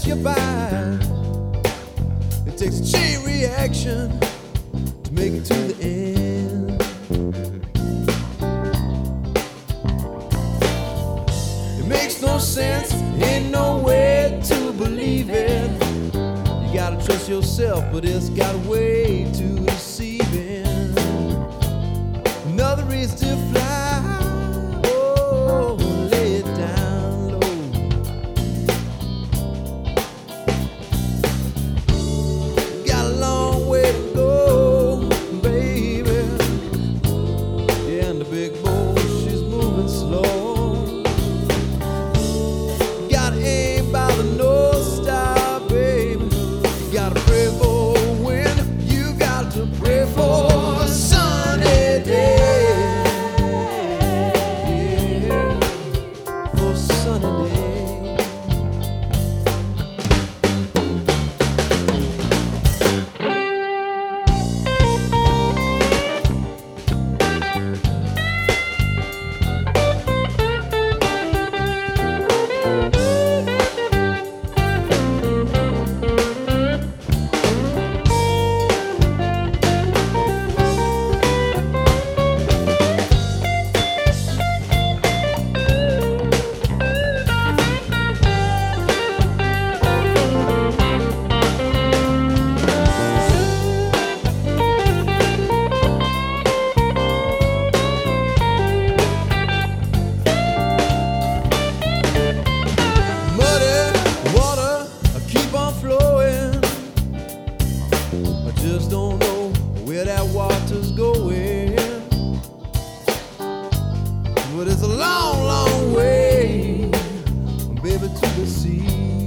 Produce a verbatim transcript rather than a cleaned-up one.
pass you by. It takes a chain reaction to make it to the end. It makes no sense, ain't no way to believe it. You gotta trust yourself, but it's got a way to deceiving. Another reason to fly, oh, lay it down low. Got a long way to go, baby. Yeah, and the big boat, she's moving slow. Gotta aim by the North Star, baby. You gotta pray for wind, you got to pray for a sunny day. Just don't know where that water's going, but it's a long, long way, baby, to the sea.